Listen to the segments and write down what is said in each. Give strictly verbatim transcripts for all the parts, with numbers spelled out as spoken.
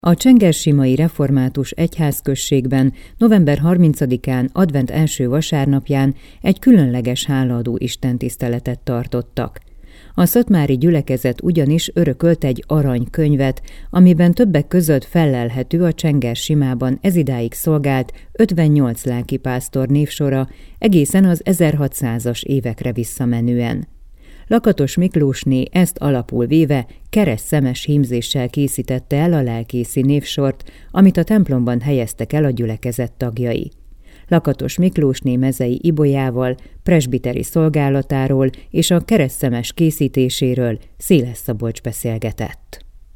A csengersimai református egyházközségben november harmincadikán advent első vasárnapján egy különleges hálaadó istentiszteletet tartottak. A szatmári gyülekezet ugyanis örökölt egy aranykönyvet, amiben többek között fellelhető a Csengersimában ezidáig szolgált ötvennyolc lelkipásztor névsora egészen az ezerhatszázas évekre visszamenően. Lakatos Miklósné ezt alapul véve keresztszemes hímzéssel készítette el a lelkészi névsort, amit a templomban helyeztek el a gyülekezet tagjai. Lakatos Miklósné mezei ibolyával, presbiteri szolgálatáról és a keresztszemes készítéséről Széles Szabolcs beszélgetett.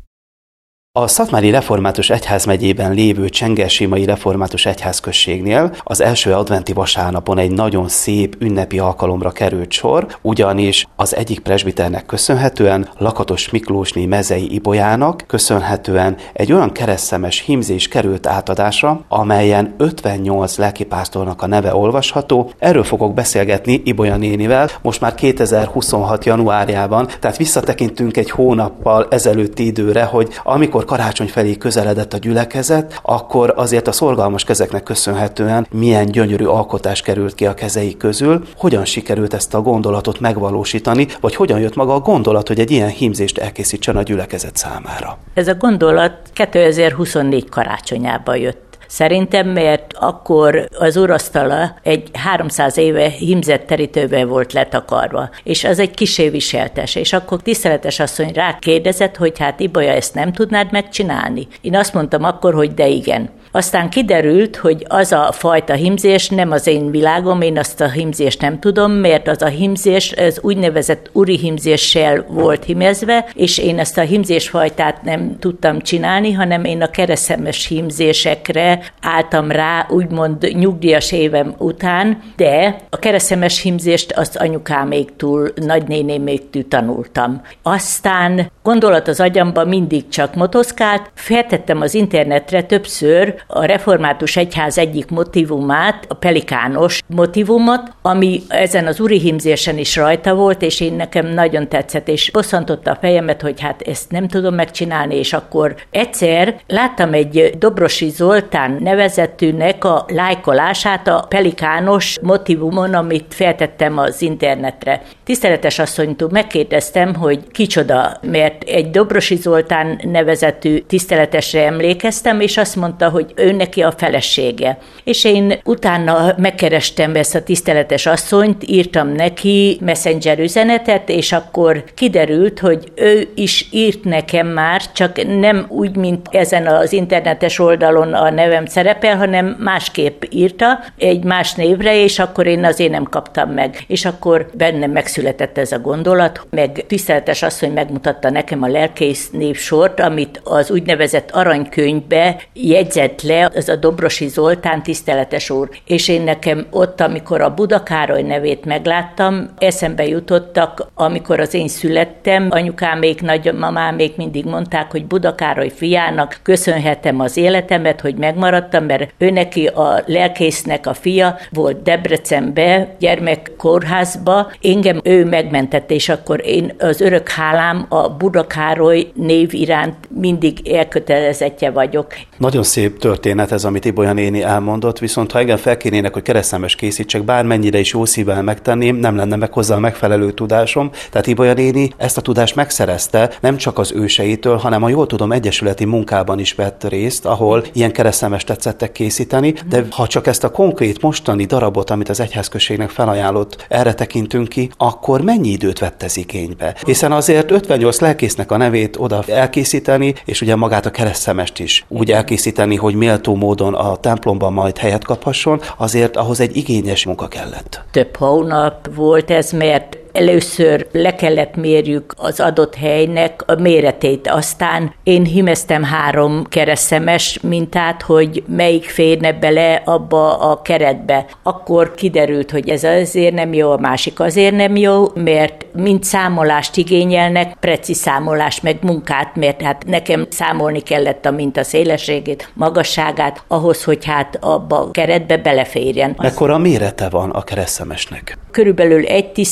A Szatmári Református Egyházmegyében lévő Csengersimai Református Egyházközségnél az első adventi vasárnapon egy nagyon szép ünnepi alkalomra került sor, ugyanis az egyik presbiternek köszönhetően, Lakatos Miklósné mezei ibolyának köszönhetően egy olyan keresztszemes hímzés került átadásra, amelyen ötvennyolc lelkipásztornak a neve olvasható. Erről fogok beszélgetni Ibolya nénivel most már kétezer-huszonhat januárjában, tehát visszatekintünk egy hónappal ezelőtti időre, hogy amikor karácsony felé közeledett a gyülekezet, akkor azért a szorgalmas kezeknek köszönhetően milyen gyönyörű alkotás került ki a kezei közül, hogyan sikerült ezt a gondolatot megvalósítani, vagy hogyan jött maga a gondolat, hogy egy ilyen hímzést elkészítsen a gyülekezet számára. Ez a gondolat kétezer-huszonnégy karácsonyában jött. Szerintem, mert akkor az urasztala egy háromszáz éve hímzett terítővel volt letakarva, és az egy kissé viseltes, és akkor tiszteletes asszony rákérdezett, hogy hát Ibolya, ezt nem tudnád megcsinálni? Én azt mondtam akkor, hogy de igen. Aztán kiderült, hogy az a fajta hímzés nem az én világom, én azt a hímzést nem tudom, mert az a hímzés, ez úgynevezett uri hímzéssel volt hímezve, és én ezt a hímzésfajtát nem tudtam csinálni, hanem én a keresztszemes hímzésekre álltam rá, úgymond nyugdíjas évem után, de a keresztszemes hímzést azt anyukáméktól, nagynénéméktől tanultam. Aztán gondolat az agyamba mindig csak motoszkált, feltettem az internetre többször a Református Egyház egyik motivumát, a pelikános motivumot, ami ezen az uri hímzésen is rajta volt, és én nekem nagyon tetszett, és bosszantotta a fejemet, hogy hát ezt nem tudom megcsinálni, és akkor egyszer láttam egy Dobrosi Zoltán nevezetűnek a lájkolását a pelikános motivumon, amit feltettem az internetre. Tiszteletes asszonytól megkérdeztem, hogy kicsoda, mert egy Dobrosi Zoltán nevezetű tiszteletesre emlékeztem, és azt mondta, hogy ő neki a felesége. És én utána megkerestem ezt a tiszteletes asszonyt, írtam neki messenger üzenetet, és akkor kiderült, hogy ő is írt nekem már, csak nem úgy, mint ezen az internetes oldalon a nevem szerepel, hanem másképp írta, egy más névre, és akkor én azért nem kaptam meg. És akkor bennem megszületett ez a gondolat, meg tiszteletes asszony megmutatta nekem a lelkész névsort, amit az úgynevezett aranykönyvbe jegyzett le, az a Dobrosi Zoltán tiszteletes úr. És én nekem ott, amikor a Buda Károly nevét megláttam, eszembe jutottak, amikor az én születtem, anyukámék, nagymamámék mindig mondták, hogy Buda Károly fiának köszönhetem az életemet, hogy megmaradtam, mert ő neki a lelkésznek a fia volt Debrecenbe, gyermekkórházba, engem ő megmentett, és akkor én az örök hálám a Buda Károly név iránt mindig elkötelezettje vagyok. Nagyon szép történet ez, amit Ibolya néni elmondott, viszont ha engem felkérnének, hogy keresztszemes készítsek, bármennyire is jó szívvel megtenném, nem lenne meg hozzá a megfelelő tudásom. Tehát Ibolya néni ezt a tudást megszerezte nem csak az őseitől, hanem a jól tudom egyesületi munkában is vett részt, ahol ilyen keresztszemes tetszettek készíteni, de ha csak ezt a konkrét mostani darabot, amit az egyházközségnek felajánlott, erre tekintünk ki, akkor mennyi időt vett ez igénybe? Hiszen azért ötvennyolc lelkésznek a nevét oda elkészíteni, és ugye magát a keresztszemest is úgy elkészíteni, hogy méltó módon a templomban majd helyet kaphasson, azért ahhoz egy igényes munka kellett. Több hónap volt ez, mert először le kellett mérjük az adott helynek a méretét, aztán én hímeztem három keresztszemes mintát, hogy melyik férne bele abba a keretbe. Akkor kiderült, hogy ez azért nem jó, a másik azért nem jó, mert mind számolást igényelnek, precíz számolás meg munkát, mert hát nekem számolni kellett a minta szélességét, magasságát, ahhoz, hogy hát abba a keretbe beleférjen. Mekkora mérete van a keresztszemesnek? Körülbelül egy tiszer, egy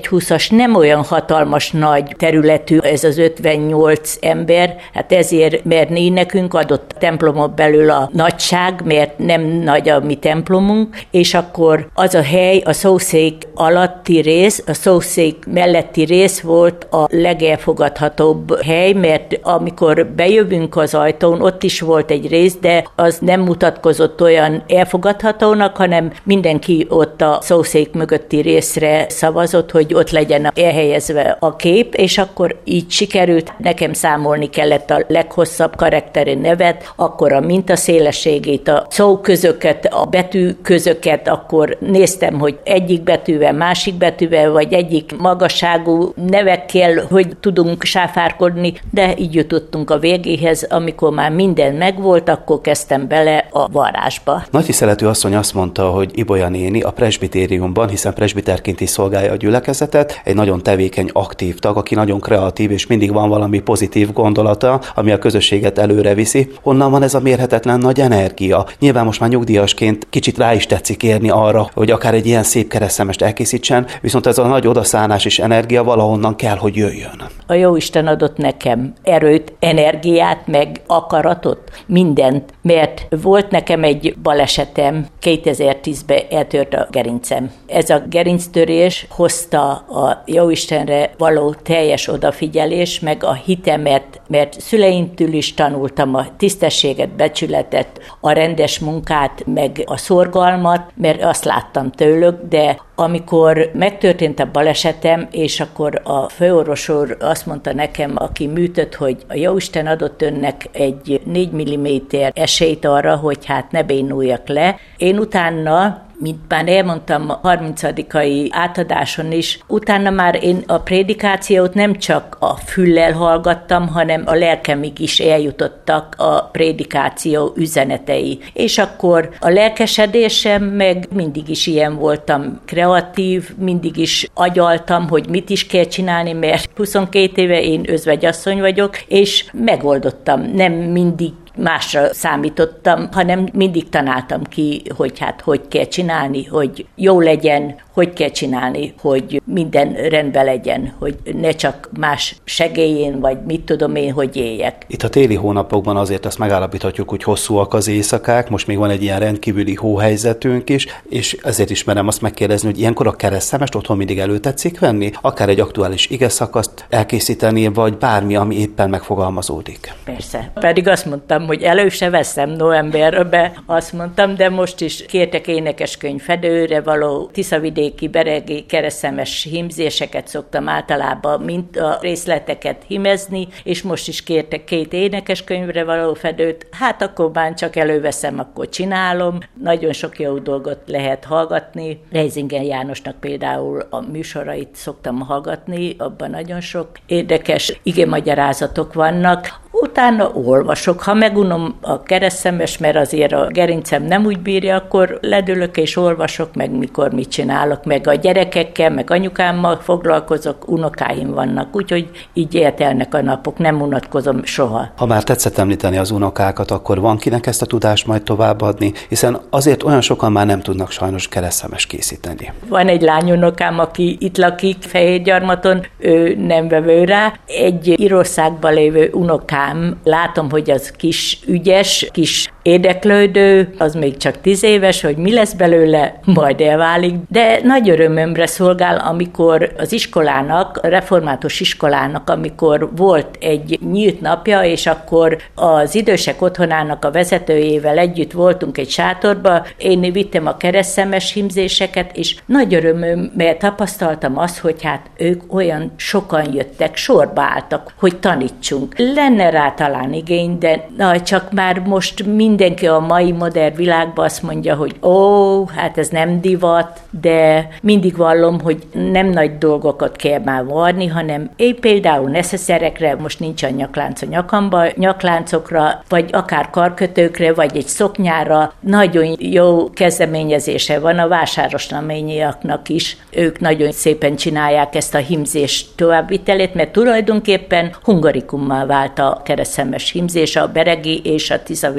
húszas nem olyan hatalmas nagy területű ez az ötvennyolc ember, hát ezért, mert nekünk adott a templomon belül a nagyság, mert nem nagy a mi templomunk, és akkor az a hely, a szószék alatti rész, a szószék melletti rész volt a legelfogadhatóbb hely, mert amikor bejövünk az ajtón, ott is volt egy rész, de az nem mutatkozott olyan elfogadhatónak, hanem mindenki ott a szószék mögötti részre szavazott, hogy ott legyen elhelyezve a kép, és akkor így sikerült, nekem számolni kellett a leghosszabb karakteri nevet, akkor a mintaszélességét, a szóközöket, a betűközöket, akkor néztem, hogy egyik betűvel, másik betűvel, vagy egyik magasságú nevekkel, hogy tudunk sáfárkodni, de így jutottunk a végéhez, amikor már minden megvolt, akkor kezdtem bele a varázsba. Nagy tiszteletű asszony azt mondta, hogy Ibolya néni a presbitériumban, hiszen presbiterként is szolgálja a gyülekezetet, egy nagyon tevékeny, aktív tag, aki nagyon kreatív, és mindig van valami pozitív gondolata, ami a közösséget előre viszi. Honnan van ez a mérhetetlen nagy energia? Nyilván most már nyugdíjasként kicsit rá is tetszik érni arra, hogy akár egy ilyen szép keresztszemest elkészítsen, viszont ez a nagy odaszánás és energia valahonnan kell, hogy jöjjön. A Jóisten adott nekem erőt, energiát, meg akaratot, mindent, mert volt nekem egy balesetem, kétezer-tízben eltört a gerincem. Ez a gerinctörés hozta a Jóistenre való teljes odafigyelés, meg a hitemet, mert szüleimtől is tanultam a tisztességet, becsületet, a rendes munkát, meg a szorgalmat, mert azt láttam tőlük, de amikor megtörtént a balesetem, és akkor a főorvos úr azt mondta nekem, aki műtött, hogy a Jóisten adott önnek egy négy milliméter esélyt arra, hogy hát ne bénuljak le. Én utána, mint már elmondtam a harmincadikai átadáson is, utána már én a prédikációt nem csak a füllel hallgattam, hanem a lelkemig is eljutottak a prédikáció üzenetei. És akkor a lelkesedésem meg mindig is ilyen voltam, kreatív, mindig is agyaltam, hogy mit is kell csinálni, mert huszonkét éve én özvegyasszony vagyok, és megoldottam, nem mindig másra számítottam, hanem mindig tanáltam ki, hogy hát hogy kell csinálni, hogy jó legyen, hogy kell csinálni, hogy minden rendben legyen, hogy ne csak más segélyén, vagy mit tudom én, hogy éljek. Itt a téli hónapokban azért azt megállapíthatjuk, hogy hosszúak az éjszakák, most még van egy ilyen rendkívüli hóhelyzetünk is, és ezért is merem azt megkérdezni, hogy ilyenkor a keresztszemest otthon mindig elő tetszik venni, akár egy aktuális igeszakaszt elkészíteni, vagy bármi, ami éppen megfogalmazódik. Persze. Pedig azt mondtam, hogy elő se veszem novemberbe, azt mondtam, de most is kértek énekeskönyv fedőre való tiszavidéki beregi keresztszemest hímzéseket szoktam általában, mint a részleteket hímezni, és most is kértek két énekeskönyvre való fedőt, hát akkor már csak előveszem, akkor csinálom. Nagyon sok jó dolgot lehet hallgatni. Reisinger Jánosnak például a műsorait szoktam hallgatni, abban nagyon sok érdekes igémagyarázatok vannak. Utána olvasok, ha megunom a keresztszemest, mert azért a gerincem nem úgy bírja, akkor ledülök és olvasok, meg mikor mit csinálok, meg a gyerekekkel, meg anyukámmal foglalkozok, unokáim vannak, úgyhogy így eltelnek a napok, nem unatkozom soha. Ha már tetszett említeni az unokákat, akkor van kinek ezt a tudást majd továbbadni, hiszen azért olyan sokan már nem tudnak sajnos keresztszemest készíteni. Van egy lányunokám, aki itt lakik Fehérgyarmaton, ő nem vevő rá, egy Írországban lévő unokám, látom, hogy az kis ügyes, kis érdeklődő, az még csak tíz éves, hogy mi lesz belőle, majd elválik, de nagy örömömre szolgál, amikor az iskolának, a református iskolának, amikor volt egy nyílt napja, és akkor az idősek otthonának a vezetőjével együtt voltunk egy sátorba, én vittem a keresztszemest hímzéseket, és nagy örömöm, mert tapasztaltam azt, hogy hát ők olyan sokan jöttek, sorba álltak, hogy tanítsunk. Lenne rá talán igény, de na, csak már most mindenki a mai modern világban azt mondja, hogy ó, hát ez nem divat, de mindig vallom, hogy nem nagy dolgokat kell már varni, hanem én például neszeszerekre, most nincs a nyaklánc a nyakamba, nyakláncokra, vagy akár karkötőkre, vagy egy szoknyára nagyon jó kezdeményezése van a vásárosnaményiaknak is. Ők nagyon szépen csinálják ezt a hímzés továbbvitelét, mert tulajdonképpen hungarikummal vált a keresztszemest hímzés a beregi és a tiszavidéki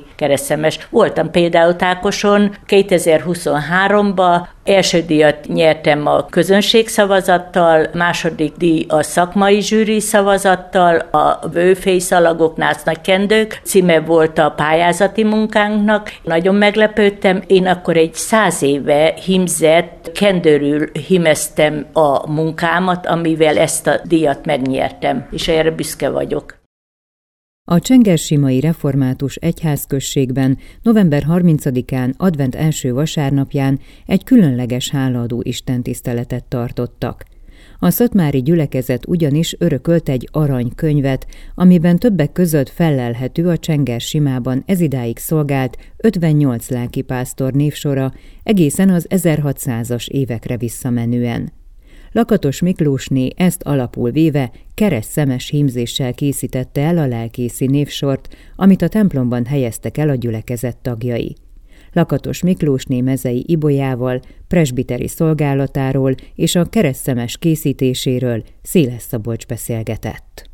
keresztszemes. Voltam például Tákoson kétezer-huszonháromban, első díjat nyertem a közönségszavazattal, második díj a szakmai zsűri szavazattal, a Vőfészalagok, Násznagykendők címe volt a pályázati munkánknak. Nagyon meglepődtem, én akkor egy száz éve hímzett kendőről hímeztem a munkámat, amivel ezt a díjat megnyertem, és erre büszke vagyok. A Csengersimai Református Egyházközségben november harmincadikán advent első vasárnapján egy különleges hálaadó istentiszteletet tartottak. A szatmári gyülekezet ugyanis örökölt egy aranykönyvet, amiben többek között fellelhető a Csengersimában ezidáig szolgált ötvennyolc lelkipásztor névsora egészen az ezerhatszázas évekre visszamenően. Lakatos Miklósné ezt alapul véve keresztszemes hímzéssel készítette el a lelkészi névsort, amit a templomban helyeztek el a gyülekezet tagjai. Lakatos Miklósné mezei Ibolyával, presbiteri szolgálatáról és a keresztszemes készítéséről Széles Szabolcs beszélgetett.